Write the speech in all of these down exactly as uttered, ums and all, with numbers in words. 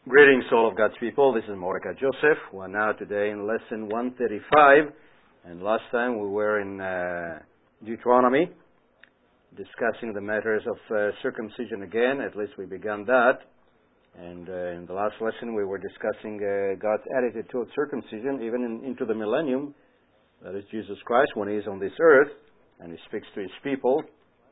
Greetings, all of God's people. This is Mordecai Joseph. We're now today in lesson one thirty-five, and last time we were in uh, Deuteronomy, discussing the matters of uh, circumcision again. At least we began that. And uh, in the last lesson we were discussing uh, God's attitude towards circumcision, even in, into the millennium. That is Jesus Christ when He is on this earth, and He speaks to His people.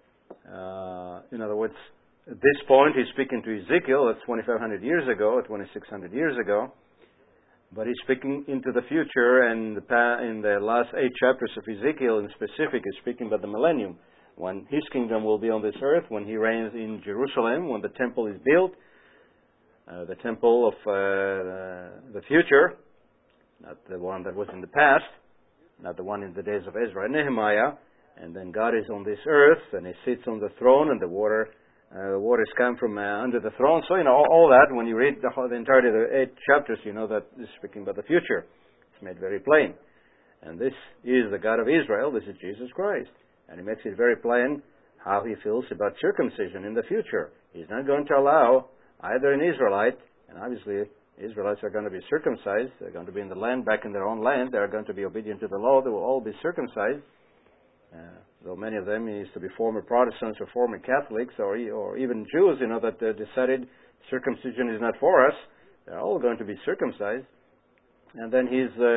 Uh, in other words, at this point, He's speaking to Ezekiel. That's twenty-five hundred years ago, or twenty-six hundred years ago. But He's speaking into the future, and the pa- in the last eight chapters of Ezekiel in specific, He's speaking about the millennium, when His kingdom will be on this earth, when He reigns in Jerusalem, when the temple is built, uh, the temple of uh, the future, not the one that was in the past, not the one in the days of Ezra and Nehemiah. And then God is on this earth, and He sits on the throne, and the water Uh, the waters come from uh, under the throne. So, you know, all, all that, when you read the, whole, the entirety of the eight chapters, you know that this is speaking about the future. It's made very plain. And this is the God of Israel. This is Jesus Christ. And He makes it very plain how He feels about circumcision in the future. He's not going to allow either an Israelite, and obviously Israelites are going to be circumcised. They're going to be in the land, back in their own land. They're going to be obedient to the law. They will all be circumcised. Uh, though many of them used to be former Protestants or former Catholics or or even Jews, you know, that uh, decided circumcision is not for us. They're all going to be circumcised. And then He's uh,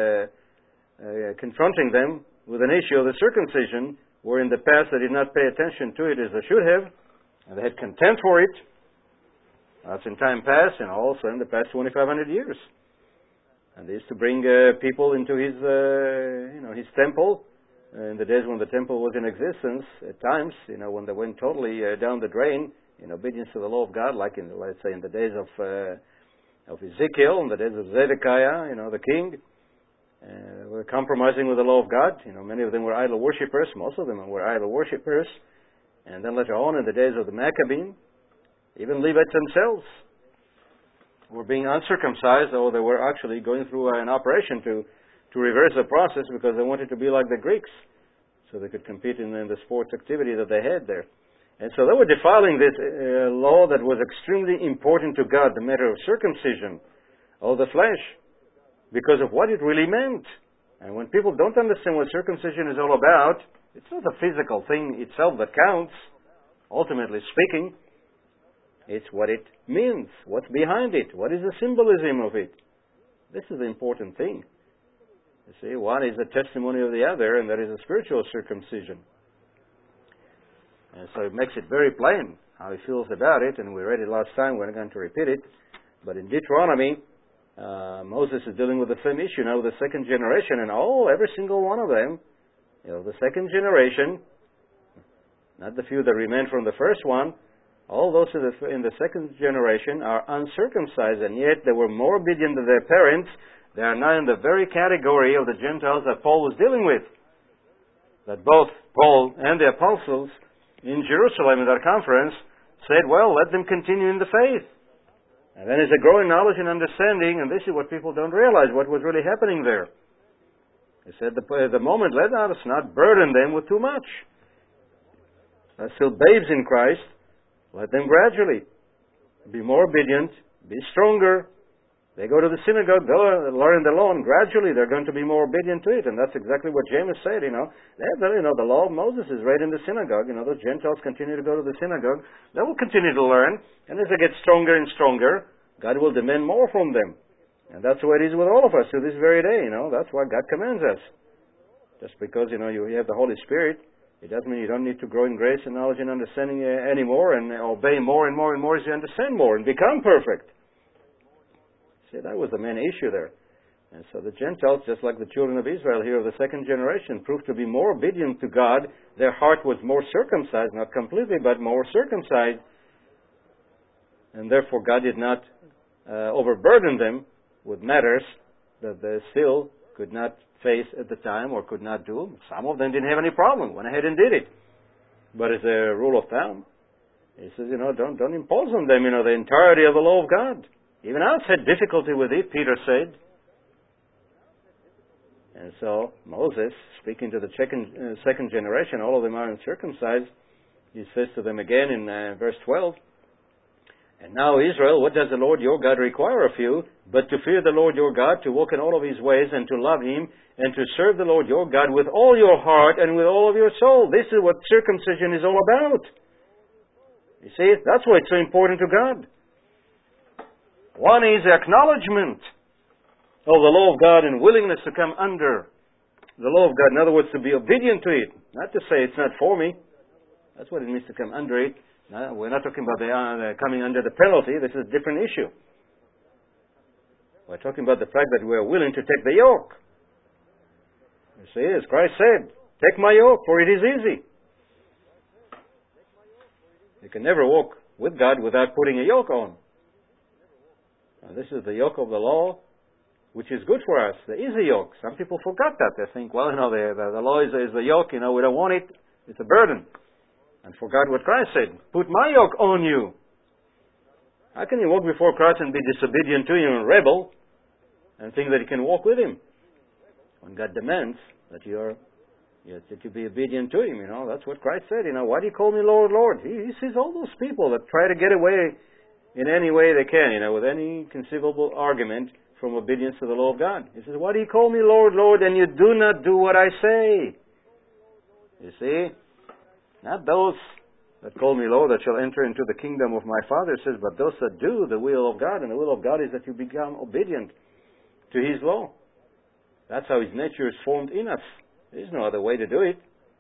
uh, confronting them with an issue of the circumcision, where in the past they did not pay attention to it as they should have, and they had contempt for it. That's in time past, and also in the past twenty-five hundred years. And they used to bring uh, people into His, uh, you know, His temple. In the days when the temple was in existence, at times, you know, when they went totally uh, down the drain in obedience to the law of God, like in, let's say, in the days of uh, of Ezekiel, in the days of Zedekiah, you know, the king, uh, were compromising with the law of God. You know, many of them were idol worshippers. Most of them were idol worshippers. And then later on, in the days of the Maccabees, even Levites themselves were being uncircumcised, though they were actually going through an operation to to reverse the process, because they wanted to be like the Greeks, so they could compete in, in the sports activity that they had there. And so they were defiling this uh, law that was extremely important to God, the matter of circumcision of the flesh, because of what it really meant. And when people don't understand what circumcision is all about, it's not the physical thing itself that counts, ultimately speaking. It's what it means, what's behind it, what is the symbolism of it. This is the important thing. You see, one is the testimony of the other, and that is a spiritual circumcision. And so it makes it very plain how He feels about it, and we read it last time. We're not going to repeat it. But in Deuteronomy, uh, Moses is dealing with the same issue now with the second generation, and all, every single one of them, you know, the second generation, not the few that remain from the first one, all those in the, in the second generation are uncircumcised, and yet they were more obedient than their parents. They are now in the very category of the Gentiles that Paul was dealing with. That both Paul and the apostles in Jerusalem in that conference said, well, let them continue in the faith. And then there's a growing knowledge and understanding, and this is what people don't realize, what was really happening there. He said, at the moment, let us not burden them with too much. They're still babes in Christ. Let them gradually be more obedient, be stronger. They go to the synagogue, they'll learn the law, and gradually they're going to be more obedient to it. And that's exactly what James said, you know. They, you know, the law of Moses is read in the synagogue. You know, the Gentiles continue to go to the synagogue. They will continue to learn. And as they get stronger and stronger, God will demand more from them. And that's the way it is with all of us to this very day, you know. That's why God commands us. Just because, you know, you have the Holy Spirit, it doesn't mean you don't need to grow in grace and knowledge and understanding uh, anymore, and obey more and more and more as you understand more and become perfect. See, that was the main issue there. And so the Gentiles, just like the children of Israel here of the second generation, proved to be more obedient to God. Their heart was more circumcised, not completely, but more circumcised. And therefore God did not uh, overburden them with matters that they still could not face at the time or could not do. Some of them didn't have any problem, went ahead and did it. But as a rule of thumb, He says, you know, don't, don't impose on them, you know, the entirety of the law of God. Even us had difficulty with it, Peter said. And so Moses, speaking to the second, uh, second generation, all of them are uncircumcised, he says to them again in uh, verse twelve, And now Israel, what does the Lord your God require of you? But to fear the Lord your God, to walk in all of His ways, and to love Him, and to serve the Lord your God with all your heart and with all of your soul. This is what circumcision is all about. You see, that's why it's so important to God. One is acknowledgement of the law of God and willingness to come under the law of God. In other words, to be obedient to it. Not to say it's not for me. That's what it means to come under it. No, we're not talking about the, uh, coming under the penalty. This is a different issue. We're talking about the fact that we're willing to take the yoke. You see, as Christ said, take my yoke, for it is easy. You can never walk with God without putting a yoke on. Now, this is the yoke of the law, which is good for us, the easy yoke. Some people forgot that. They think, well, you know, the, the, the law is, is the yoke, you know, we don't want it. It's a burden. And forgot what Christ said. Put my yoke on you. How can you walk before Christ and be disobedient to Him and rebel and think that you can walk with Him? When God demands that you are, you, that you be obedient to Him, you know, that's what Christ said. You know, why do you call me Lord, Lord? He, he sees all those people that try to get away in any way they can, you know, with any conceivable argument from obedience to the law of God. He says, why do you call me Lord, Lord, and you do not do what I say? You see? Not those that call me Lord that shall enter into the kingdom of my Father, it says, but those that do the will of God. And the will of God is that you become obedient to His law. That's how His nature is formed in us. There is no other way to do it.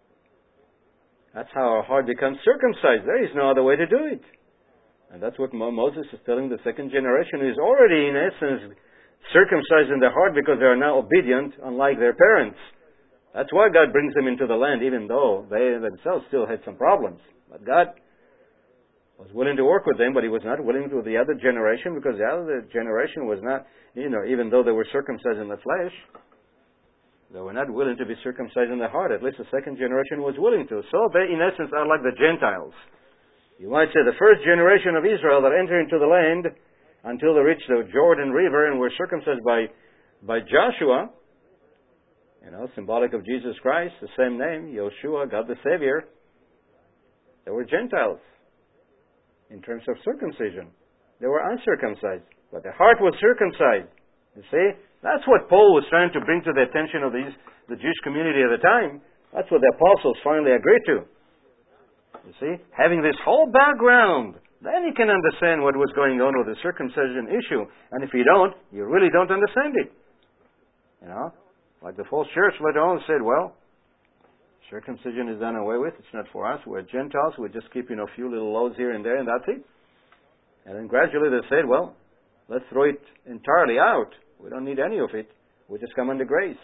That's how our heart becomes circumcised. There is no other way to do it. And that's what Moses is telling the second generation, who is already in essence circumcised in their heart because they are now obedient, unlike their parents. That's why God brings them into the land, even though they themselves still had some problems. But God was willing to work with them, but He was not willing with the other generation, because the other generation was not, you know, even though they were circumcised in the flesh, they were not willing to be circumcised in the heart. At least the second generation was willing to. So they, in essence, are like the Gentiles. You might say the first generation of Israel that entered into the land until they reached the Jordan River and were circumcised by, by Joshua, you know, symbolic of Jesus Christ, the same name, Yeshua, God the Savior. They were Gentiles in terms of circumcision. They were uncircumcised, but their heart was circumcised. You see? That's what Paul was trying to bring to the attention of these, the Jewish community at the time. That's what the apostles finally agreed to. You see? Having this whole background, then you can understand what was going on with the circumcision issue. And if you don't, you really don't understand it. You know? Like the false church later on said, well, circumcision is done away with. It's not for us. We're Gentiles. We just keep, you know, a few little laws here and there, and that's it. And then gradually they said, well, let's throw it entirely out. We don't need any of it. We just come under grace.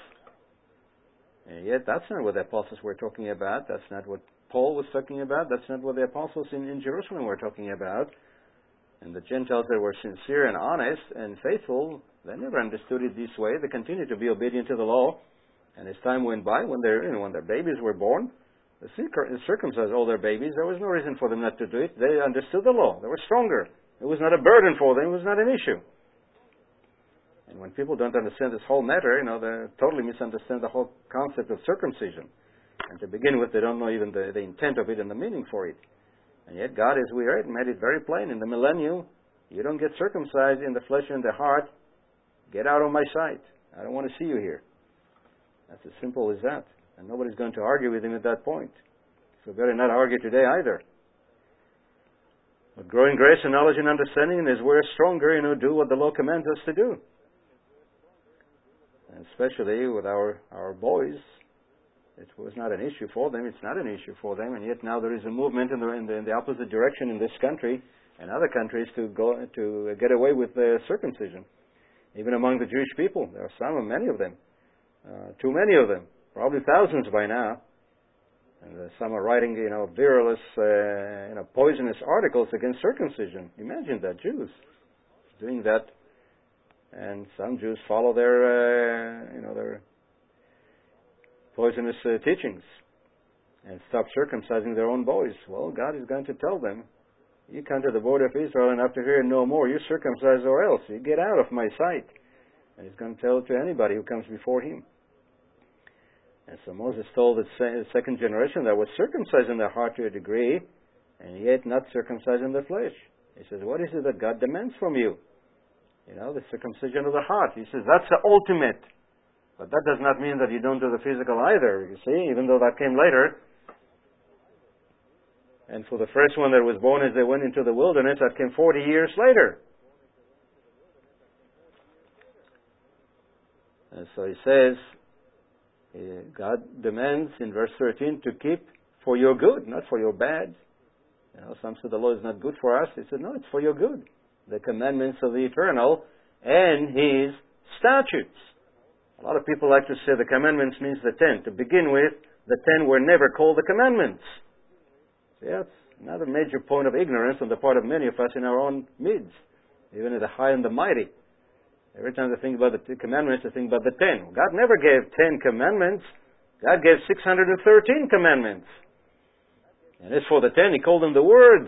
And yet that's not what the apostles were talking about. That's not what Paul was talking about. That's not what the apostles in, in Jerusalem were talking about. And the Gentiles that were sincere and honest and faithful, they never understood it this way. They continued to be obedient to the law. And as time went by, when their, you know, when their babies were born, they circumcised all their babies. There was no reason for them not to do it. They understood the law. They were stronger. It was not a burden for them. It was not an issue. And when people don't understand this whole matter, you know, they totally misunderstand the whole concept of circumcision. And to begin with, they don't know even the, the intent of it and the meaning for it. And yet God, as we read, made it very plain. In the millennium, you don't get circumcised in the flesh and the heart. Get out of my sight. I don't want to see you here. That's as simple as that. And nobody's going to argue with him at that point. So better not argue today either. But growing grace and knowledge and understanding, as we're stronger, you know, do what the law commands us to do. And especially with our, our boys, it was not an issue for them. It's not an issue for them. And yet now there is a movement in the, in the, in the opposite direction in this country and other countries to go to get away with the circumcision. Even among the Jewish people, there are some, many of them, uh, too many of them, probably thousands by now. And uh, some are writing, you know, virulent, uh, you know, poisonous articles against circumcision. Imagine that, Jews doing that, and some Jews follow their, uh, you know, their poisonous uh, teachings and stop circumcising their own boys. Well, God is going to tell them, you come to the border of Israel, and after here no more, you circumcise or else. You get out of my sight. And He's going to tell it to anybody who comes before Him. And so Moses told the second generation that was circumcised in their heart to a degree, and yet not circumcised in the flesh. He says, what is it that God demands from you? You know, the circumcision of the heart. He says, that's the ultimate. But that does not mean that you don't do the physical either, you see, even though that came later. And for the first one that was born as they went into the wilderness, that came forty years later. And so he says, God demands in verse thirteen to keep for your good, not for your bad. You know, some say the law is not good for us. He said, no, it's for your good. The commandments of the Eternal and His statutes. A lot of people like to say the commandments means the ten. To begin with, the ten were never called the commandments. So yeah, it's another major point of ignorance on the part of many of us in our own midst, even in the high and the mighty. Every time they think about the commandments, they think about the ten. God never gave ten commandments. God gave six hundred thirteen commandments. And as for the ten, He called them the words.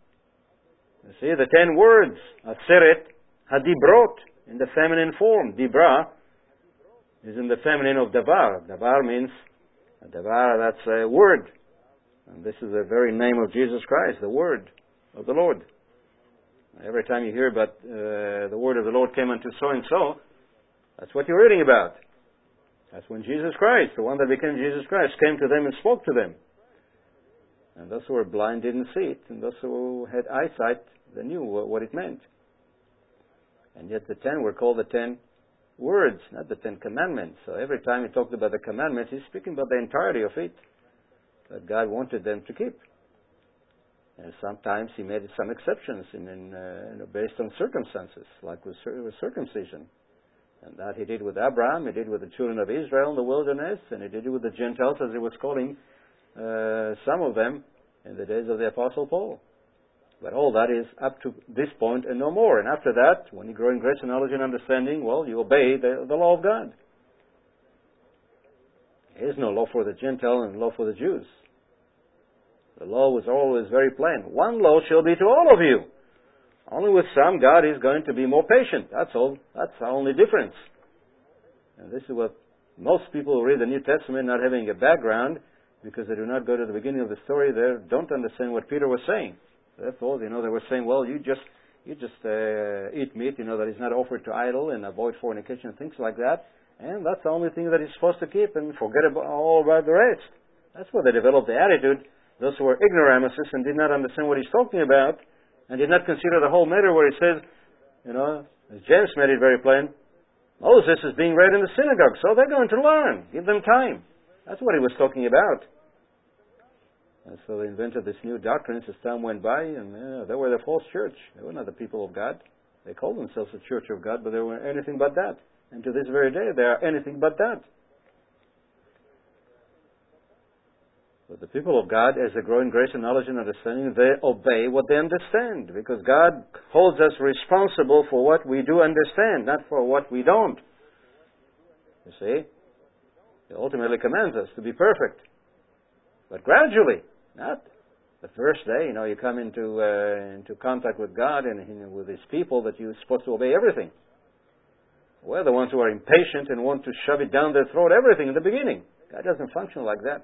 You see, the ten words. Aseret hadibrot, in the feminine form. Dibra is in the feminine of davar. Davar means, davar, that's a word. And this is the very name of Jesus Christ, the word of the Lord. Every time you hear about uh, the word of the Lord came unto so-and-so, that's what you're reading about. That's when Jesus Christ, the one that became Jesus Christ, came to them and spoke to them. And those who were blind didn't see it, and those who had eyesight, they knew what it meant. And yet the ten were called the ten words, not the ten commandments. So every time he talked about the commandments, he's speaking about the entirety of it that God wanted them to keep. And sometimes he made some exceptions in, in, uh, you know, based on circumstances, like with, with circumcision. And that he did with Abraham, he did with the children of Israel in the wilderness, and he did it with the Gentiles, as he was calling uh, some of them in the days of the Apostle Paul. But all that is up to this point and no more. And after that, when you grow in grace and knowledge and understanding, well, you obey the, the law of God. There is no law for the Gentile and law for the Jews. The law was always very plain. One law shall be to all of you. Only with some, God is going to be more patient. That's all. That's the only difference. And this is what most people who read the New Testament, not having a background, because they do not go to the beginning of the story, they don't understand what Peter was saying. Therefore, you know, they were saying, well, you just you just uh, eat meat, you know, that is not offered to idol, and avoid fornication and things like that. And that's the only thing that he's supposed to keep, and forget about all about the rest. That's where they developed the attitude. Those who were ignoramuses and did not understand what he's talking about, and did not consider the whole matter where he says, you know, as James made it very plain, Moses is being read in the synagogue, so they're going to learn. Give them time. That's what he was talking about. And so they invented this new doctrines as time went by, and uh, they were the false church. They were not the people of God. They called themselves the church of God, but they were anything but that. And to this very day, they are anything but that. But the people of God, as they grow in grace and knowledge and understanding, they obey what they understand, because God holds us responsible for what we do understand, not for what we don't. You see? He ultimately commands us to be perfect. But gradually, not the first day, you know, you come into uh, into contact with God and, and with His people that you're supposed to obey everything. We're the ones who are impatient and want to shove it down their throat, everything in the beginning. God doesn't function like that.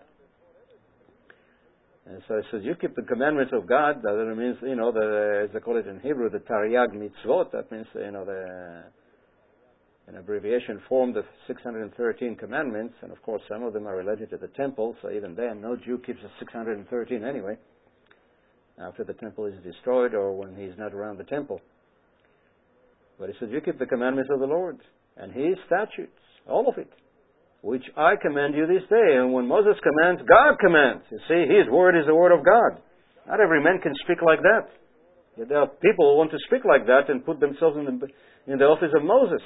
And so it says, you keep the commandments of God. That means, you know, the, as they call it in Hebrew, the Tariag Mitzvot. That means, you know, the, an abbreviation form, the six hundred thirteen commandments. And of course, some of them are related to the temple. So even then, no Jew keeps the six hundred thirteen anyway, after the temple is destroyed or when he's not around the temple. But he says, you keep the commandments of the Lord and His statutes, all of it, which I command you this day. And when Moses commands, God commands. You see, His word is the word of God. Not every man can speak like that. Yet there are people who want to speak like that and put themselves in the, in the office of Moses.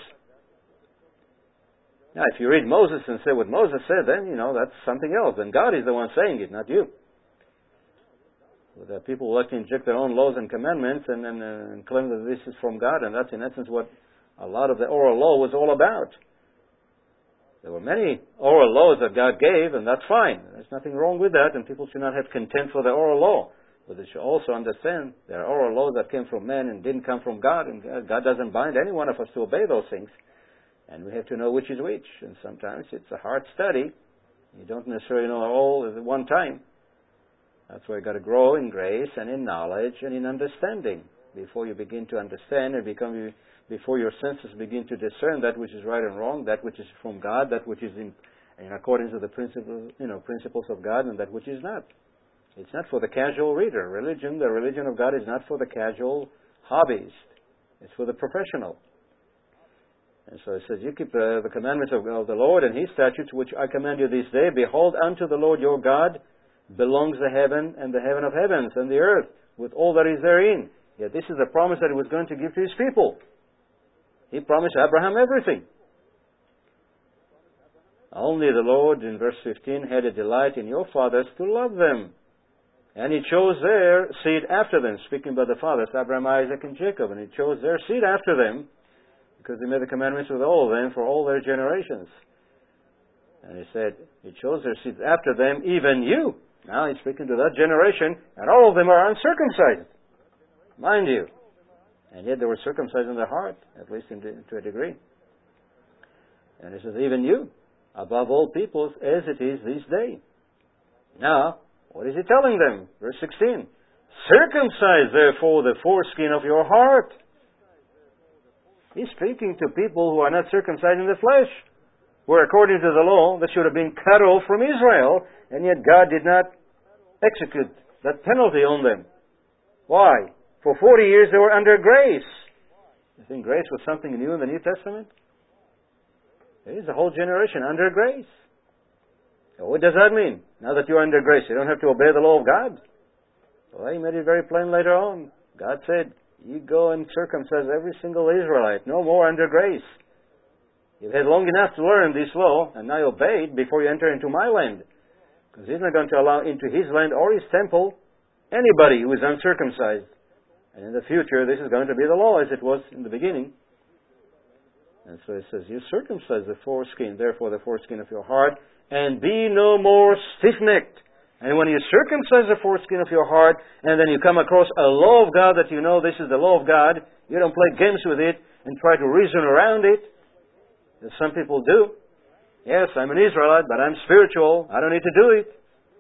Now, if you read Moses and say what Moses said, then, you know, that's something else. Then God is the one saying it, not you. But there are people who like to inject their own laws and commandments and, and, uh, and claim that this is from God, and that's in essence what a lot of the oral law was all about. There were many oral laws that God gave, and that's fine. There's nothing wrong with that, and people should not have contempt for the oral law. But they should also understand there are oral laws that came from men and didn't come from God, and God doesn't bind any one of us to obey those things. And we have to know which is which. And sometimes it's a hard study. You don't necessarily know all at one time. That's why you've got to grow in grace and in knowledge and in understanding. before you begin to understand and become, before your senses begin to discern that which is right and wrong, that which is from God, that which is in, in accordance with the principles, you know, principles of God, and that which is not. It's not for the casual reader. Religion, the religion of God is not for the casual hobbyist. It's for the professional. And so it says, you keep the, the commandments of, of the Lord and His statutes, which I command you this day. Behold, unto the Lord your God belongs the heaven and the heaven of heavens and the earth, with all that is therein. Yet this is the promise that He was going to give to His people. He promised Abraham everything. Only the Lord, in verse fifteen, had a delight in your fathers to love them. And He chose their seed after them, speaking about the fathers, Abraham, Isaac, and Jacob. And He chose their seed after them, because He made the commandments with all of them for all their generations. And He said, He chose their seed after them, even you. Now He's speaking to that generation, and all of them are uncircumcised. Mind you. And yet they were circumcised in their heart, at least in, to a degree. And He says, even you, above all peoples, as it is this day. Now, what is He telling them? Verse sixteen. Circumcise, therefore, the foreskin of your heart. He's speaking to people who are not circumcised in the flesh, where according to the law, they should have been cut off from Israel, and yet God did not execute that penalty on them. Why? For forty years they were under grace. You think grace was something new in the New Testament? There is a whole generation under grace. So what does that mean? Now that you're under grace, you don't have to obey the law of God. Well, He made it very plain later on. God said, you go and circumcise every single Israelite. No more under grace. You've had long enough to learn this law, and now obey it before you enter into my land. Because He's not going to allow into His land or His temple anybody who is uncircumcised. And in the future, this is going to be the law as it was in the beginning. And so it says, you circumcise the foreskin, therefore the foreskin of your heart, and be no more stiff-necked. And when you circumcise the foreskin of your heart, and then you come across a law of God that you know this is the law of God, you don't play games with it and try to reason around it, as some people do. Yes, I'm an Israelite, but I'm spiritual. I don't need to do it.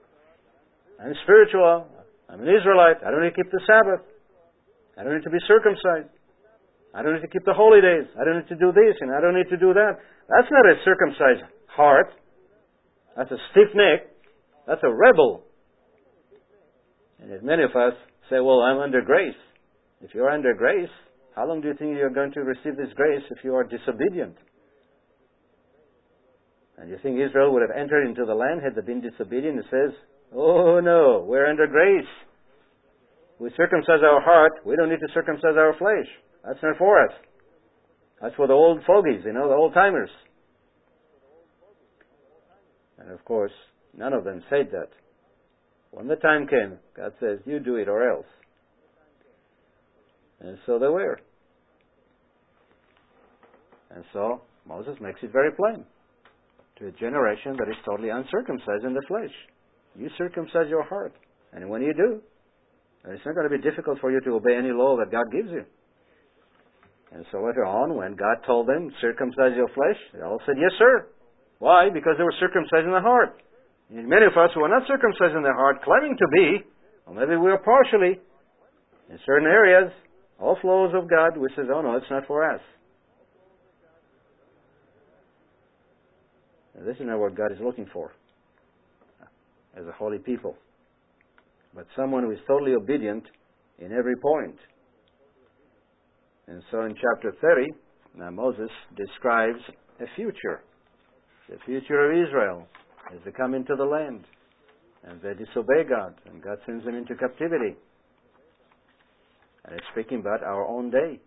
I'm spiritual. I'm an Israelite. I don't need to keep the Sabbath. I don't need to be circumcised. I don't need to keep the holy days. I don't need to do this, and I don't need to do that. That's not a circumcised heart. That's a stiff neck. That's a rebel. And as many of us say, well, I'm under grace. If you're under grace, how long do you think you're going to receive this grace if you are disobedient? And you think Israel would have entered into the land had they been disobedient? It says, oh no, we're under grace. We circumcise our heart. We don't need to circumcise our flesh. That's not for us. That's for the old fogies, you know, the old timers. And of course, none of them said that. When the time came, God says, you do it or else. And so they were. And so Moses makes it very plain to a generation that is totally uncircumcised in the flesh. You circumcise your heart. And when you do, it's not going to be difficult for you to obey any law that God gives you. And so later on, when God told them, circumcise your flesh, they all said, yes, sir. Why? Because they were circumcised in the heart. And many of us who are not circumcised in the heart, claiming to be, or maybe we are partially, in certain areas, off laws of God, we say, oh no, it's not for us. And this is not what God is looking for as a holy people, but someone who is totally obedient in every point. And so in chapter thirty, now Moses describes a future, the future of Israel as they come into the land and they disobey God and God sends them into captivity. And it's speaking about our own day,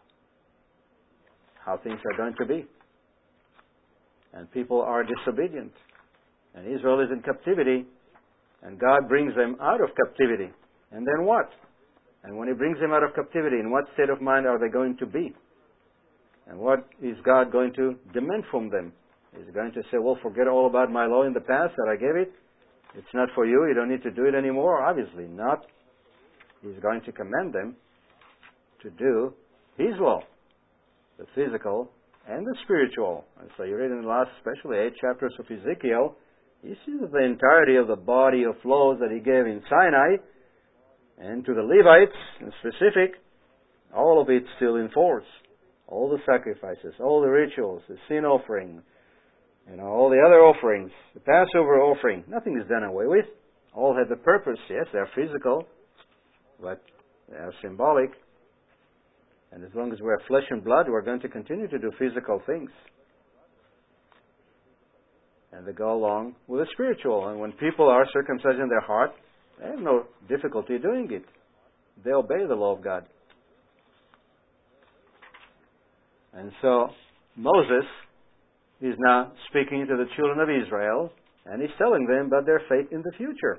how things are going to be. And people are disobedient. And Israel is in captivity, and God brings them out of captivity. And then what? And when He brings them out of captivity, in what state of mind are they going to be? And what is God going to demand from them? Is He going to say, well, forget all about my law in the past that I gave it? It's not for you. You don't need to do it anymore. Obviously not. He's going to command them to do His law, the physical and the spiritual. And so you read in the last, especially eight chapters of Ezekiel, you see the entirety of the body of laws that He gave in Sinai, and to the Levites in specific, All of it still in force. All the sacrifices, all the rituals, the sin offering, you know, all the other offerings, the Passover offering, nothing is done away with. All have a purpose. Yes, they are physical, but they are symbolic. And as long as we have flesh and blood, we're going to continue to do physical things. And they go along with the spiritual. And when people are circumcised in their heart, they have no difficulty doing it. They obey the law of God. And so Moses is now speaking to the children of Israel, and he's telling them about their fate in the future.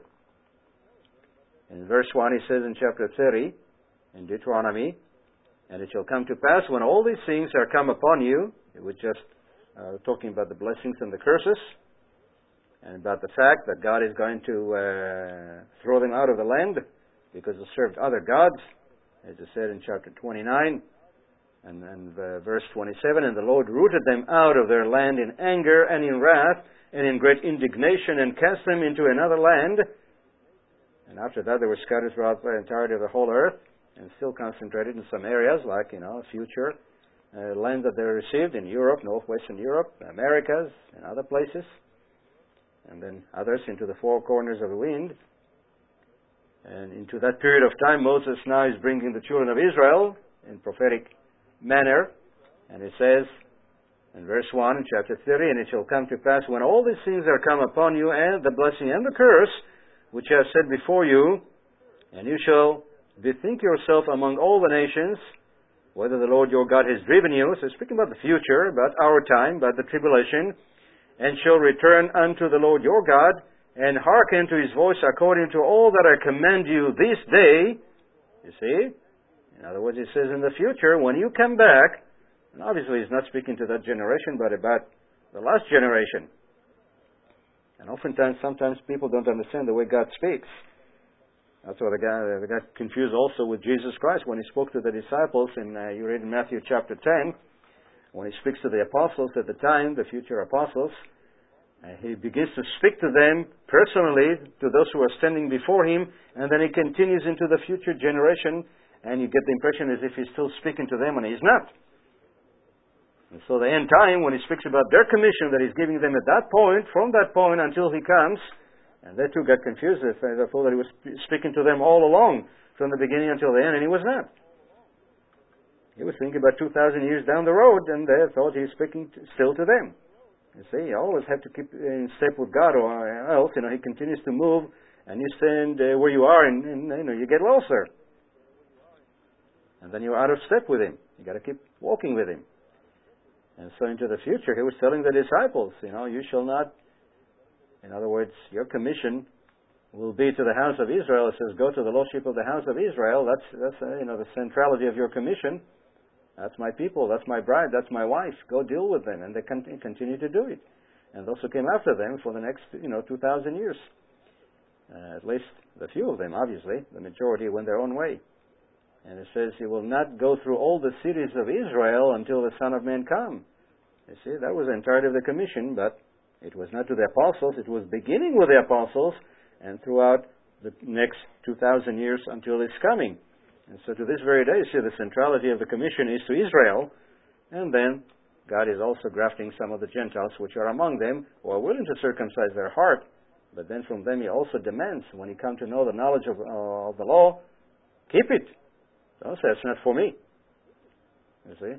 In verse one, he says in chapter thirty, in Deuteronomy, "And it shall come to pass when all these things are come upon you," it was just uh, talking about the blessings and the curses, and about the fact that God is going to uh, throw them out of the land because they served other gods, as it said in chapter twenty-nine. And then uh, verse twenty-seven, "And the Lord rooted them out of their land in anger and in wrath and in great indignation and cast them into another land." And after that they were scattered throughout the entirety of the whole earth and still concentrated in some areas like, you know, future uh, land that they received in Europe, northwestern Europe, Americas, and other places. And then others into the four corners of the wind. And into that period of time, Moses now is bringing the children of Israel in prophetic manner, and it says in verse one in chapter thirty, "And it shall come to pass when all these things are come upon you, and the blessing and the curse, which I have said before you, and you shall bethink yourself among all the nations, whether the Lord your God has driven you," so speaking about the future, about our time, about the tribulation, "and shall return unto the Lord your God, and hearken to his voice according to all that I command you this day." You see? In other words, it says in the future, when you come back, and obviously he's not speaking to that generation, but about the last generation. And oftentimes, sometimes people don't understand the way God speaks. That's why they got, they got confused also with Jesus Christ when he spoke to the disciples, and uh, you read in Matthew chapter ten, when he speaks to the apostles at the time, the future apostles, uh, he begins to speak to them personally, to those who are standing before him, and then he continues into the future generation. And you get the impression as if he's still speaking to them, and he's not. And so the end time, when he speaks about their commission that he's giving them at that point, from that point until he comes, and they too got confused. They thought that he was speaking to them all along, from the beginning until the end, and he was not. He was thinking about two thousand years down the road, and they thought he was speaking to, still to them. You see, you always have to keep in step with God, or else, you know, he continues to move, and you stand uh, where you are, and, and you know, you get lost there. And then you're out of step with him. You've got to keep walking with him. And so into the future, he was telling the disciples, you know, you shall not, in other words, your commission will be to the house of Israel. It says, go to the lordship of the house of Israel. That's, that's uh, you know, the centrality of your commission. That's my people. That's my bride. That's my wife. Go deal with them. And they con- continue to do it. And those who came after them for the next, you know, two thousand years. Uh, at least the few of them, obviously. The majority went their own way. And it says, he will not go through all the cities of Israel until the Son of Man come. You see, that was the entirety of the commission, but it was not to the apostles. It was beginning with the apostles and throughout the next two thousand years until His coming. And so to this very day, you see, the centrality of the commission is to Israel. And then God is also grafting some of the Gentiles which are among them, who are willing to circumcise their heart. But then from them He also demands, when you come to know the knowledge of, uh, of the law, keep it. Don't say it's not for me. You see?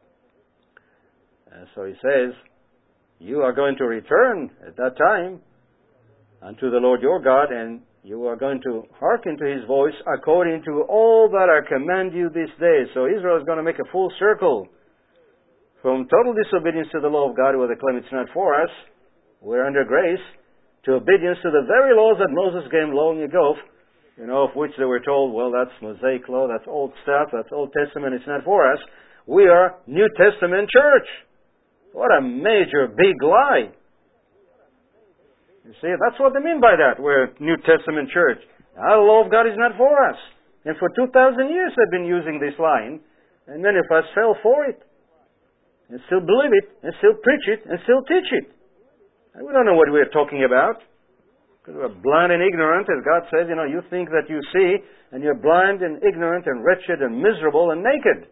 And so He says, you are going to return at that time unto the Lord your God, and you are going to hearken to His voice according to all that I command you this day. So Israel is going to make a full circle from total disobedience to the law of God, where they claim it's not for us, we're under grace, to obedience to the very laws that Moses gave long ago, you know, of which they were told, well, that's Mosaic law, that's old stuff, that's Old Testament, it's not for us. We are New Testament church. What a major, big lie. You see, that's what they mean by that. We're New Testament church. Now, the law of God is not for us. And for two thousand years they've been using this line, and many of us fell for it. And still believe it, and still preach it, and still teach it. And we don't know what we're talking about. Because we're blind and ignorant, as God says, you know, you think that you see, and you're blind and ignorant and wretched and miserable and naked.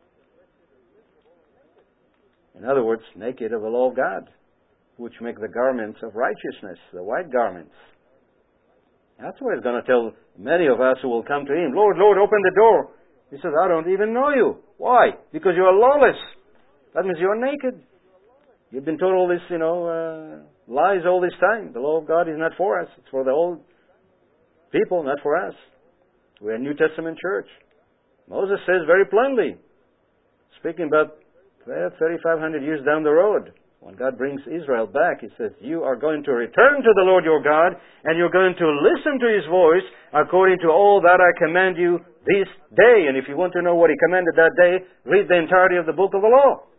In other words, naked of the law of God, which make the garments of righteousness, the white garments. That's what He's going to tell many of us who will come to Him. Lord, Lord, open the door. He says, I don't even know you. Why? Because you are lawless. That means you are naked. You've been told all this, you know, uh, lies all this time. The law of God is not for us. It's for the old people, not for us. We're a New Testament church. Moses says very plainly, speaking about thirty-five hundred years down the road, when God brings Israel back, He says, you are going to return to the Lord your God, and you're going to listen to His voice according to all that I command you this day. And if you want to know what He commanded that day, read the entirety of the book of the law.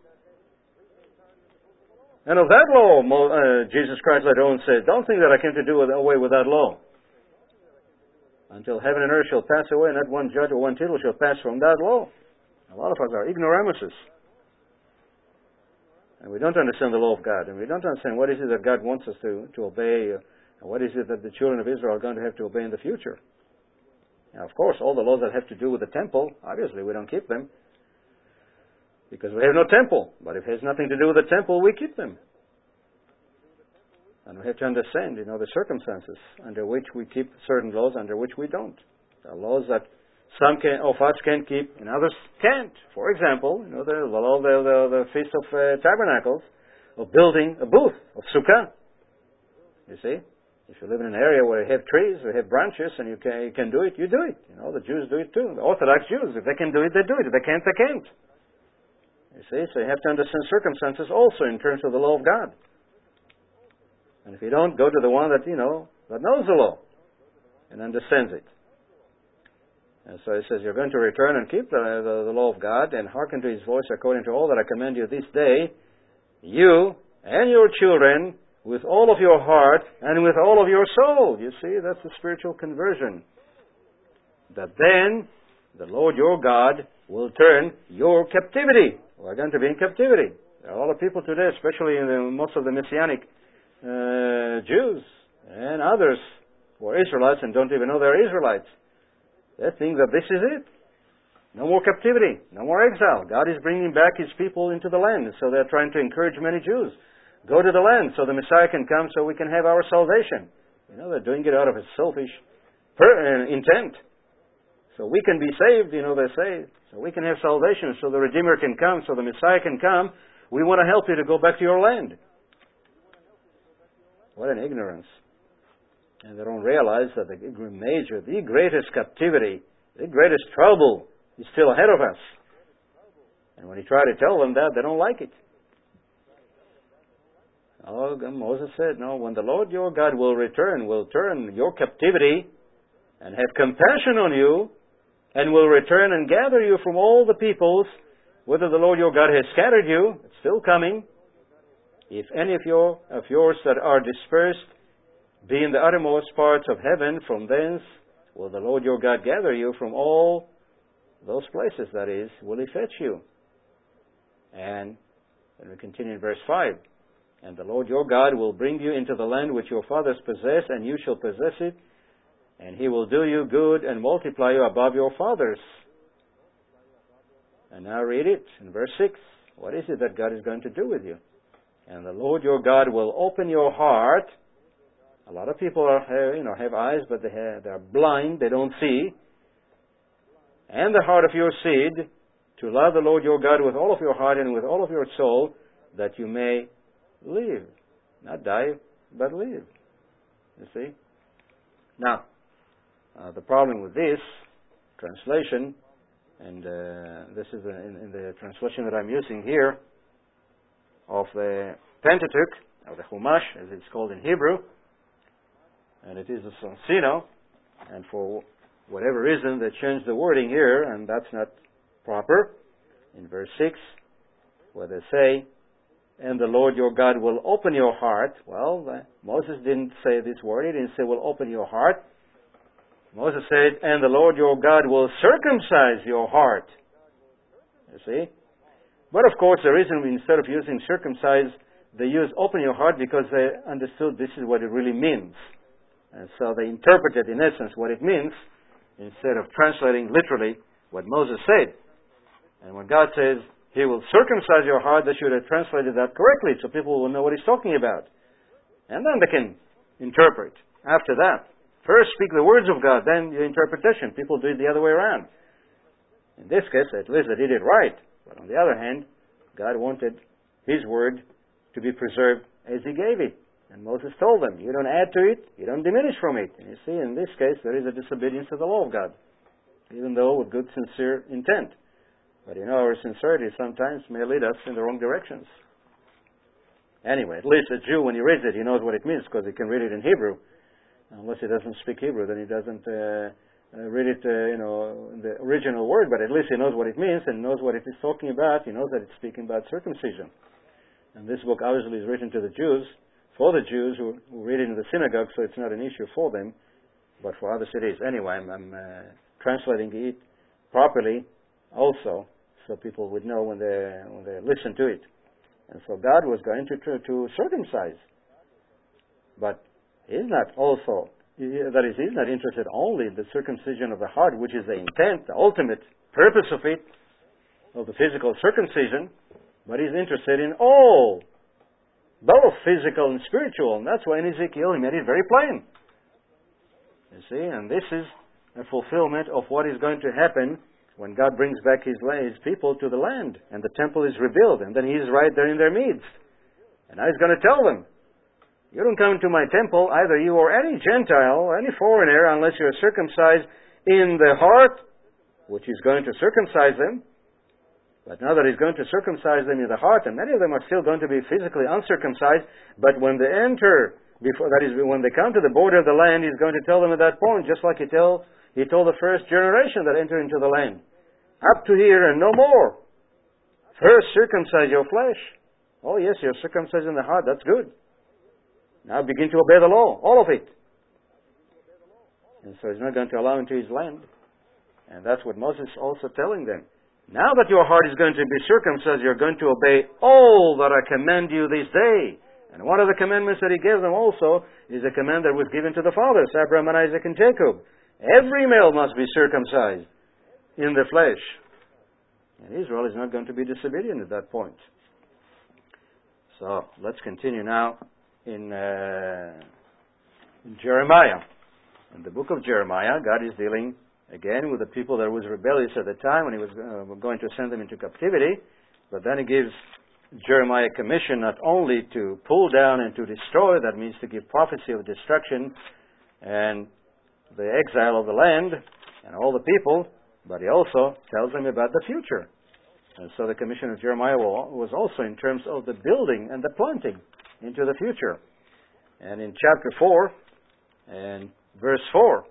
And of that law, uh, Jesus Christ later on said, don't think that I came to do away with that law. Until heaven and earth shall pass away, not one jot or one tittle shall pass from that law. A lot of us are ignoramuses. And we don't understand the law of God. And we don't understand what is it that God wants us to, to obey. Uh, and what is it that the children of Israel are going to have to obey in the future. Now, of course, all the laws that have to do with the temple, obviously we don't keep them. Because we have no temple. But if it has nothing to do with the temple, we keep them. And we have to understand, you know, the circumstances under which we keep certain laws, under which we don't. There are laws that some can, of us can keep and others can't. For example, you know, the law of the, the, the Feast of uh, Tabernacles, of building a booth, of sukkah. You see? If you live in an area where you have trees, or you have branches, and you can, you can do it, you do it. You know, the Jews do it too. The Orthodox Jews, if they can do it, they do it. If they can't, they can't. You see? So you have to understand circumstances also in terms of the law of God. And if you don't, go to the one that, you know, that knows the law and understands it. And so He says, you're going to return and keep the, the, the law of God and hearken to His voice according to all that I command you this day, you and your children, with all of your heart and with all of your soul. You see, that's the spiritual conversion. That then the Lord your God will turn your captivity. We're going to be in captivity. There are a lot of people today, especially in the, most of the Messianic uh, Jews and others who are Israelites and don't even know they're Israelites. They think that this is it. No more captivity. No more exile. God is bringing back His people into the land. So they're trying to encourage many Jews. Go to the land so the Messiah can come so we can have our salvation. You know, they're doing it out of a selfish per- uh, intent. So we can be saved, you know, they say. So we can have salvation so the Redeemer can come, so the Messiah can come. We want to help you to go back to your land. What an ignorance. And they don't realize that the major, the greatest captivity, the greatest trouble is still ahead of us. And when you try to tell them that, they don't like it. Oh, Moses said, no, when the Lord your God will return, will turn your captivity and have compassion on you, and will return and gather you from all the peoples, whether the Lord your God has scattered you, it's still coming. If any of, your, of yours that are dispersed be in the uttermost parts of heaven, from thence will the Lord your God gather you from all those places, that is, will He fetch you. And then we continue in verse five. And the Lord your God will bring you into the land which your fathers possessed, and you shall possess it, and He will do you good and multiply you above your fathers. And now read it in verse six. What is it that God is going to do with you? And the Lord your God will open your heart. A lot of people are, you know, have eyes, but they have, they are blind. They don't see. And the heart of your seed, to love the Lord your God with all of your heart and with all of your soul, that you may live. Not die, but live. You see? Now, uh, the problem with this translation, and uh, this is in, in the translation that I'm using here, of the Pentateuch, or the Chumash, as it's called in Hebrew, and it is a Sonsino, and for whatever reason they changed the wording here, and that's not proper. In verse six, where they say, and the Lord your God will open your heart. Well, uh, Moses didn't say this word. He didn't say, will open your heart. Moses said, and the Lord your God will circumcise your heart. You see? But of course, the reason we, instead of using circumcise, they used open your heart because they understood this is what it really means. And so they interpreted, in essence, what it means, instead of translating literally what Moses said. And when God says, He will circumcise your heart, they should have translated that correctly so people will know what He's talking about. And then they can interpret after that. First speak the words of God, then your interpretation. People do it the other way around. In this case, at least they did it right. But on the other hand, God wanted His word to be preserved as He gave it. And Moses told them, you don't add to it, you don't diminish from it. And you see, in this case, there is a disobedience to the law of God, even though with good, sincere intent. But you know, our sincerity sometimes may lead us in the wrong directions. Anyway, at least a Jew, when he reads it, he knows what it means, because he can read it in Hebrew. Unless he doesn't speak Hebrew, then he doesn't uh, uh, read it, uh, you know, in the original word, but at least he knows what it means and knows what it is talking about. He knows that it's speaking about circumcision. And this book obviously is written to the Jews, for the Jews who, who read it in the synagogue, so it's not an issue for them, but for others it is. Anyway, I'm, I'm uh, translating it properly also, so people would know when they when they listen to it. And so God was going to to, to circumcise, but He's not also that is He's not interested only in the circumcision of the heart, which is the intent, the ultimate purpose of it, of the physical circumcision, but He's interested in all, both physical and spiritual. And that's why in Ezekiel He made it very plain. You see, and this is a fulfillment of what is going to happen when God brings back His, His people to the land, and the temple is rebuilt, and then He is right there in their midst. And now He's going to tell them, you don't come into my temple, either you or any Gentile, or any foreigner, unless you're circumcised in the heart, which He's going to circumcise them. But now that He's going to circumcise them in the heart, and many of them are still going to be physically uncircumcised, but when they enter, before that is, when they come to the border of the land, He's going to tell them at that point, just like He tell He told the first generation that entered into the land, up to here and no more. First circumcise your flesh. Oh yes, you're circumcised in the heart, that's good. Now begin to obey the law, all of it. And so He's not going to allow into His land. And that's what Moses is also telling them. Now that your heart is going to be circumcised, you're going to obey all that I command you this day. And one of the commandments that He gave them also is a command that was given to the fathers, Abraham and Isaac and Jacob. Every male must be circumcised in the flesh. And Israel is not going to be disobedient at that point. So, let's continue now in, uh, in Jeremiah. In the book of Jeremiah, God is dealing again with the people that was rebellious at the time when He was uh, going to send them into captivity. But then He gives Jeremiah a commission not only to pull down and to destroy, that means to give prophecy of destruction and the exile of the land and all the people, but He also tells them about the future. And so the commission of Jeremiah was also in terms of the building and the planting into the future. And in chapter four and verse four,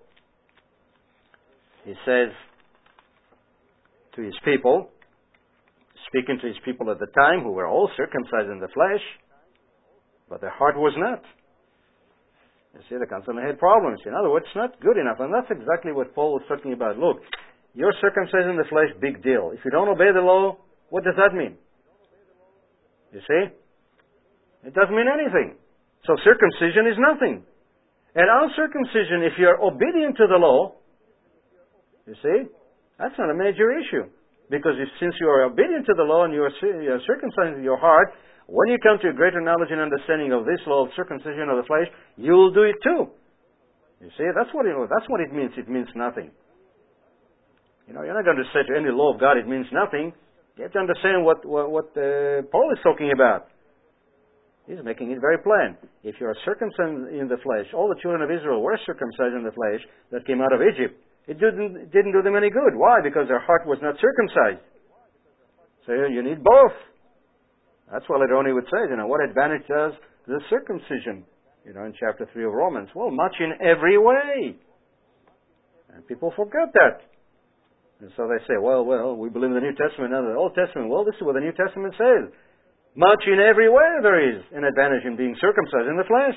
he says to his people, speaking to his people at the time, who were all circumcised in the flesh, but their heart was not. You see, they constantly had problems. In other words, it's not good enough. And that's exactly what Paul was talking about. Look, you're circumcised in the flesh, big deal. If you don't obey the law, what does that mean? You see? It doesn't mean anything. So circumcision is nothing. And uncircumcision, if you're obedient to the law, you see, that's not a major issue. Because if, since you are obedient to the law and you are, you are circumcised in your heart, when you come to a greater knowledge and understanding of this law of circumcision of the flesh, you'll do it too. You see, that's what it, that's what it means. It means nothing. You know, you're not going to say to any law of God it means nothing. You have to understand what, what, what uh, Paul is talking about. He's making it very plain. If you are circumcised in the flesh, all the children of Israel were circumcised in the flesh that came out of Egypt. It didn't, it didn't do them any good. Why? Because their heart was not circumcised. So you need both. That's what later on he would say, you know, what advantage does the circumcision, you know, in chapter three of Romans? Well, much in every way. And people forget that. And so they say, well, well, we believe in the New Testament and the Old Testament. Well, this is what the New Testament says. Much in every way there is an advantage in being circumcised in the flesh.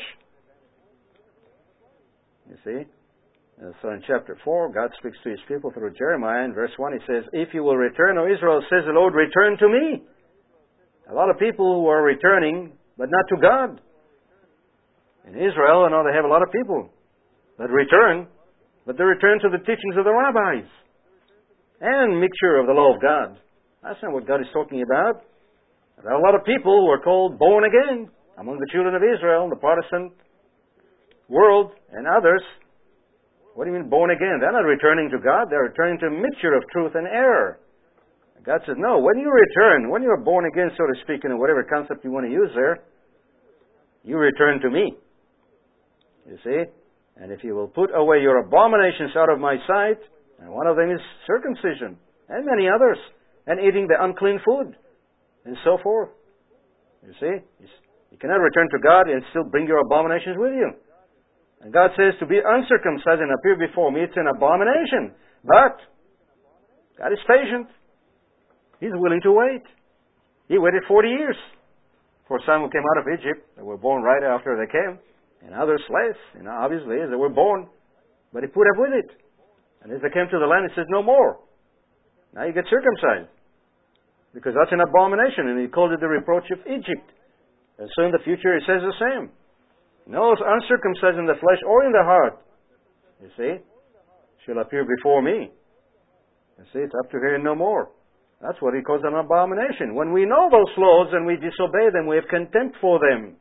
You see? And so in chapter four, God speaks to His people through Jeremiah. In verse one, He says, if you will return, O Israel, says the Lord, return to me. A lot of people who are returning, but not to God. In Israel, I know they have a lot of people but return, but they return to the teachings of the rabbis and mixture of the law of God. That's not what God is talking about. There are a lot of people who are called born again among the children of Israel, the Protestant world, and others. What do you mean born again? They're not returning to God. They're returning to a mixture of truth and error. God says, no, when you return, when you're born again, so to speak, in whatever concept you want to use there, you return to me. You see? And if you will put away your abominations out of my sight, and one of them is circumcision, and many others, and eating the unclean food, and so forth. You see? You cannot return to God and still bring your abominations with you. And God says to be uncircumcised and appear before me, it's an abomination. But God is patient. He's willing to wait. He waited forty years for some who came out of Egypt. They were born right after they came. And others less. And obviously, as they were born. But He put up with it. And as they came to the land, He says, no more. Now you get circumcised. Because that's an abomination. And He called it the reproach of Egypt. And so in the future, He says the same. No uncircumcised in the flesh or in the heart, you see, shall appear before me. You see, it's up to here and no more. That's what He calls an abomination. When we know those laws and we disobey them, we have contempt for them.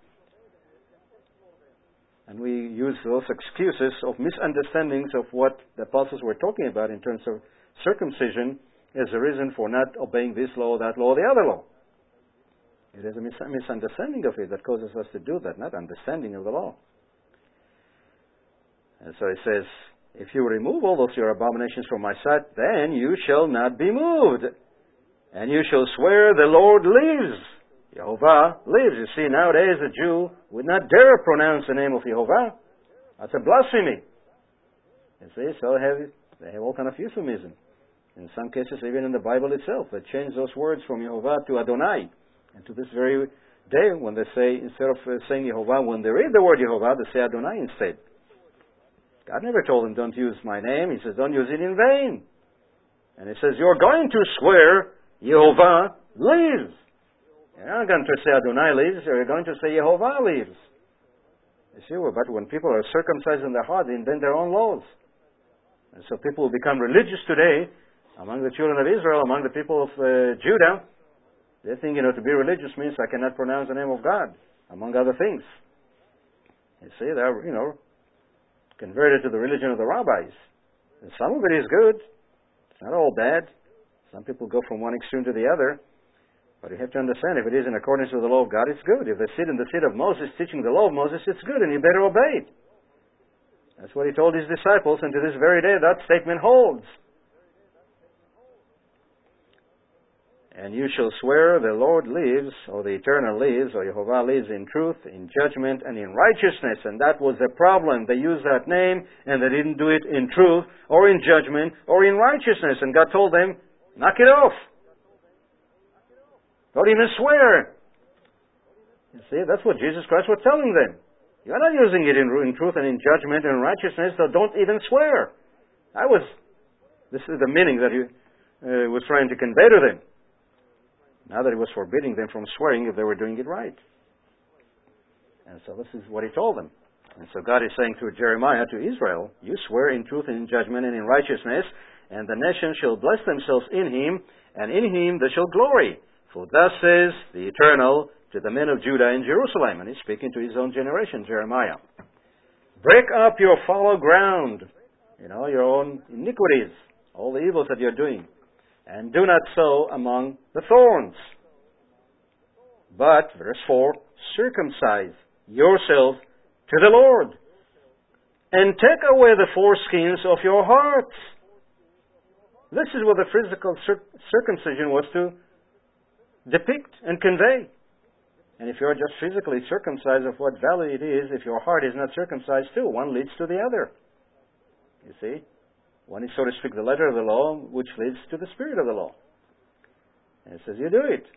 And we use those excuses of misunderstandings of what the apostles were talking about in terms of circumcision as a reason for not obeying this law, that law, the other law. It is a mis- misunderstanding of it that causes us to do that, not understanding of the law. And so He says, if you remove all those your abominations from my sight, then you shall not be moved. And you shall swear the Lord lives. Jehovah lives. You see, nowadays a Jew would not dare pronounce the name of Jehovah. That's a blasphemy. You see, so they have, they have all kind of euphemism. In some cases, even in the Bible itself, they change those words from Jehovah to Adonai. And to this very day, when they say, instead of saying Jehovah, when they read the word Jehovah, they say Adonai instead. God never told them, don't use my name. He says, don't use it in vain. And He says, you're going to swear Jehovah lives. You're not going to say Adonai lives, you're going to say Jehovah lives. You see, but when people are circumcised in their heart, they invent their own laws. And so people who become religious today, among the children of Israel, among the people of uh, Judah, they think, you know, to be religious means I cannot pronounce the name of God, among other things. You see, they're, you know, converted to the religion of the rabbis. And some of it is good. It's not all bad. Some people go from one extreme to the other. But you have to understand, if it is in accordance with the law of God, it's good. If they sit in the seat of Moses, teaching the law of Moses, it's good, and you better obey it. That's what He told His disciples, and to this very day, that statement holds. And you shall swear the Lord lives, or the Eternal lives, or Jehovah lives in truth, in judgment, and in righteousness. And that was the problem. They used that name, and they didn't do it in truth, or in judgment, or in righteousness. And God told them, knock it off. Don't even swear. You see, that's what Jesus Christ was telling them. You're not using it in, in truth and in judgment and righteousness, so don't even swear. That was, this is the meaning that He uh, was trying to convey to them. Now that He was forbidding them from swearing if they were doing it right. And so this is what He told them. And so God is saying through Jeremiah to Israel, you swear in truth and in judgment and in righteousness, and the nations shall bless themselves in Him, and in Him they shall glory. For thus says the Eternal to the men of Judah and Jerusalem. And He's speaking to His own generation, Jeremiah. Break up your fallow ground, you know, your own iniquities, all the evils that you're doing. And do not sow among the thorns. But, verse four, circumcise yourselves to the Lord, and take away the foreskins of your hearts. This is what the physical cir- circumcision was to depict and convey. And if you're just physically circumcised, of what value it is if your heart is not circumcised too. One leads to the other. You see? One is, so to speak, the letter of the law, which leads to the spirit of the law. And it says, you do it.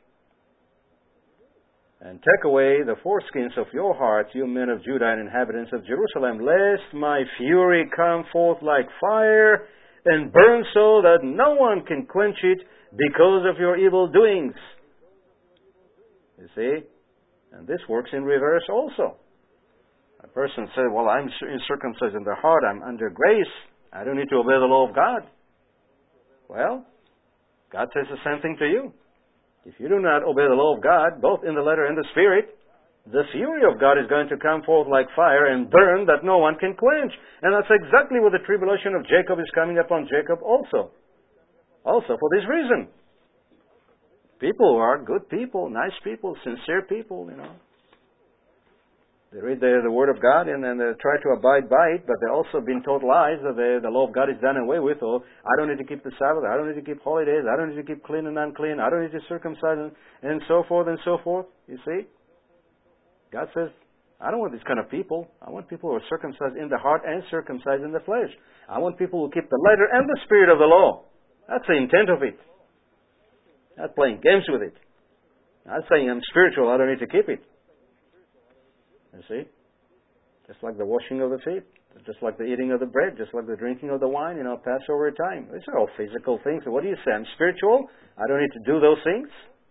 And take away the foreskins of your hearts, you men of Judah and inhabitants of Jerusalem, lest my fury come forth like fire and burn so that no one can quench it because of your evil doings. You see? And this works in reverse also. A person says, well, I'm circumcised in the heart, I'm under grace, I don't need to obey the law of God. Well, God says the same thing to you. If you do not obey the law of God, both in the letter and the spirit, the fury of God is going to come forth like fire and burn that no one can quench. And that's exactly what the tribulation of Jacob is coming upon Jacob also. Also for this reason. People who are good people, nice people, sincere people, you know. They read the, the Word of God and then they try to abide by it, but they're also being taught lies that the, the law of God is done away with. Or, I don't need to keep the Sabbath, I don't need to keep holidays, I don't need to keep clean and unclean, I don't need to circumcise and, and so forth and so forth. You see? God says, I don't want these kind of people. I want people who are circumcised in the heart and circumcised in the flesh. I want people who keep the letter and the spirit of the law. That's the intent of it. Not playing games with it. Not saying I'm spiritual, I don't need to keep it. You see? Just like the washing of the feet, just like the eating of the bread, just like the drinking of the wine, you know, Passover time. These are all physical things. So what do you say? I'm spiritual? I don't need to do those things?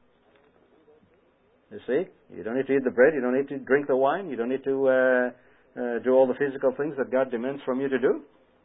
You see? You don't need to eat the bread, you don't need to drink the wine, you don't need to uh, uh, do all the physical things that God demands from you to do.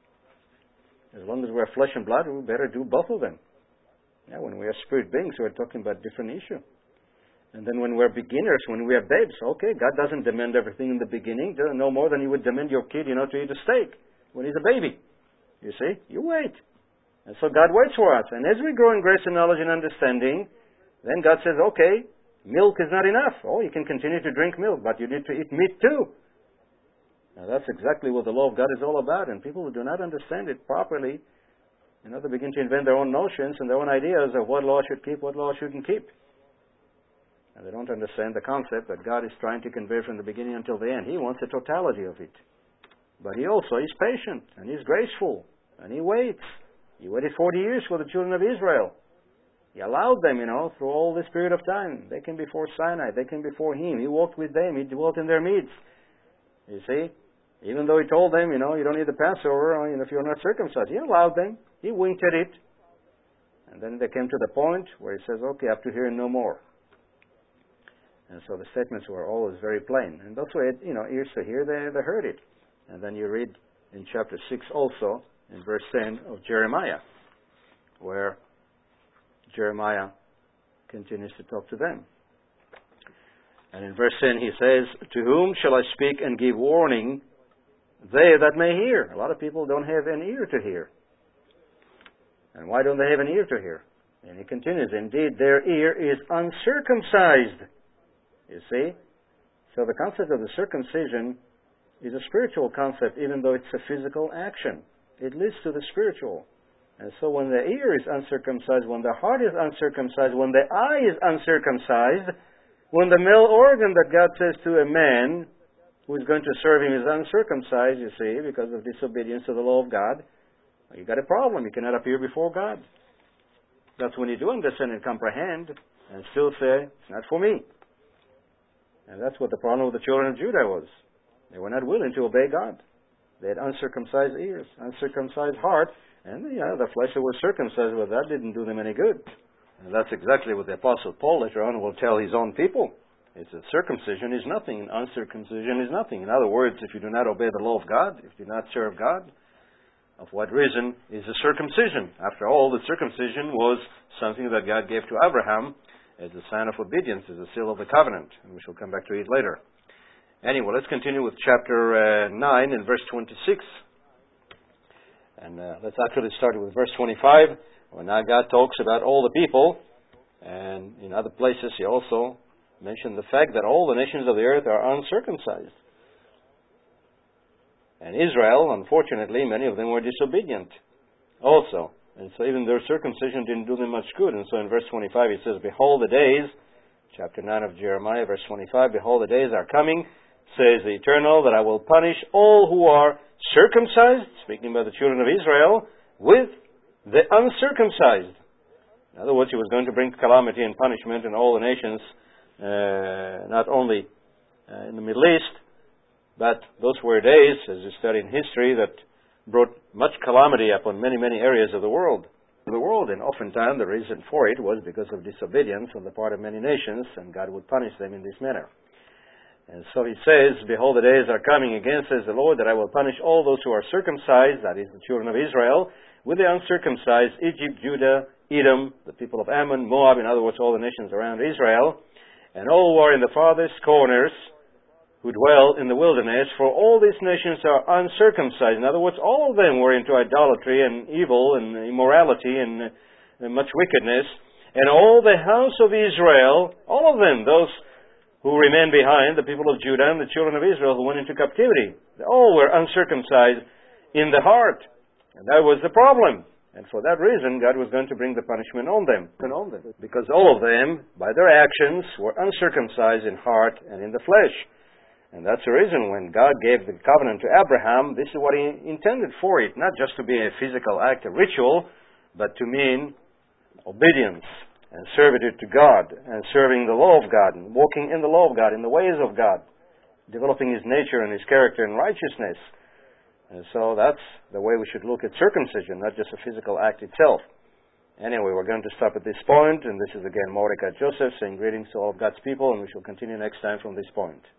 As long as we're flesh and blood, we better do both of them. Yeah, when we are spirit beings, we're talking about different issue. And then when we're beginners, when we are babes, okay, God doesn't demand everything in the beginning, no more than He would demand your kid, you know, to eat a steak when he's a baby. You see? You wait. And so God waits for us. And as we grow in grace and knowledge and understanding, then God says, okay, milk is not enough. Oh, you can continue to drink milk, but you need to eat meat too. Now that's exactly what the law of God is all about. And people who do not understand it properly, you know, they begin to invent their own notions and their own ideas of what law should keep, what law shouldn't keep. And they don't understand the concept that God is trying to convey from the beginning until the end. He wants the totality of it. But He also is patient, and He's graceful, and He waits. He waited forty years for the children of Israel. He allowed them, you know, through all this period of time. They came before Sinai. They came before Him. He walked with them. He dwelt in their midst. You see? Even though He told them, you know, you don't need the Passover, or, you know, if you're not circumcised. He allowed them. He winked at it. And then they came to the point where He says, okay, up to here and no more. And so the statements were always very plain. And that's why, you know, ears to hear, they, they heard it. And then you read in chapter six also, in verse ten of Jeremiah, where Jeremiah continues to talk to them. And in verse ten he says, to whom shall I speak and give warning? They that may hear. A lot of people don't have an ear to hear. And why don't they have an ear to hear? And he continues, indeed, their ear is uncircumcised. You see? So the concept of the circumcision is a spiritual concept, even though it's a physical action. It leads to the spiritual. And so when the ear is uncircumcised, when the heart is uncircumcised, when the eye is uncircumcised, when the male organ that God says to a man who is going to serve Him is uncircumcised, you see, because of disobedience to the law of God, you got a problem. You cannot appear before God. That's when you do understand and comprehend and still say, it's not for me. And that's what the problem with the children of Judah was. They were not willing to obey God. They had uncircumcised ears, uncircumcised heart, and you know, the flesh that was circumcised with that didn't do them any good. And that's exactly what the Apostle Paul later on will tell his own people. It's that circumcision is nothing, and uncircumcision is nothing. In other words, if you do not obey the law of God, if you do not serve God, of what reason is the circumcision? After all, the circumcision was something that God gave to Abraham as a sign of obedience, as a seal of the covenant. And we shall come back to it later. Anyway, let's continue with chapter uh, nine and verse twenty-six. And uh, let's actually start with verse twenty-five, where now God talks about all the people. And in other places He also mentioned the fact that all the nations of the earth are uncircumcised. And Israel, unfortunately, many of them were disobedient also. And so even their circumcision didn't do them much good. And so in verse twenty-five it says, behold the days, chapter nine of Jeremiah, verse twenty-five, behold the days are coming, says the Eternal, that I will punish all who are circumcised, speaking about the children of Israel, with the uncircumcised. In other words, He was going to bring calamity and punishment in all the nations, uh, not only uh, in the Middle East, but those were days, as you study in history, that brought much calamity upon many, many areas of the world. The world, and oftentimes the reason for it was because of disobedience on the part of many nations, and God would punish them in this manner. And so he says, behold, the days are coming again, says the Lord, that I will punish all those who are circumcised, that is the children of Israel, with the uncircumcised, Egypt, Judah, Edom, the people of Ammon, Moab, in other words, all the nations around Israel, and all who are in the farthest corners, who dwell in the wilderness, for all these nations are uncircumcised. In other words, all of them were into idolatry and evil and immorality and, and much wickedness. And all the house of Israel, all of them, those who remained behind, the people of Judah and the children of Israel who went into captivity, they all were uncircumcised in the heart. And that was the problem. And for that reason, God was going to bring the punishment on them. Because all of them, by their actions, were uncircumcised in heart and in the flesh. And that's the reason when God gave the covenant to Abraham, this is what He intended for it. Not just to be a physical act, a ritual, but to mean obedience and servitude to God, and serving the law of God, and walking in the law of God, in the ways of God, developing His nature and His character and righteousness. And so that's the way we should look at circumcision, not just a physical act itself. Anyway, we're going to stop at this point, and this is again Mordecai Joseph saying greetings to all of God's people, and we shall continue next time from this point.